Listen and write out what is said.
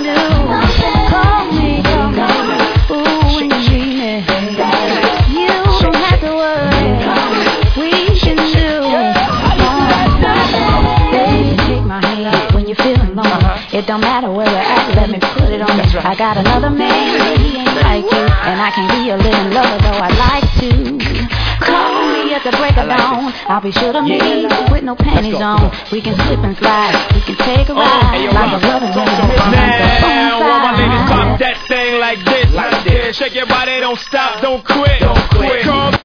do. Call me, ooh, when you need me. You don't have to worry, we can do. Baby, take my hand when you're feeling lonely. It don't matter where we're at, let me put it on you. I got another man, he ain't like you, and I can be your living lover, though I'd like to. Call me at the break of dawn. I'll be sure to meet with no panties on. We can slip and slide, we can take a ride like a loving man. Now, all my ladies pop that thing like this. Shake your body, don't stop, don't quit.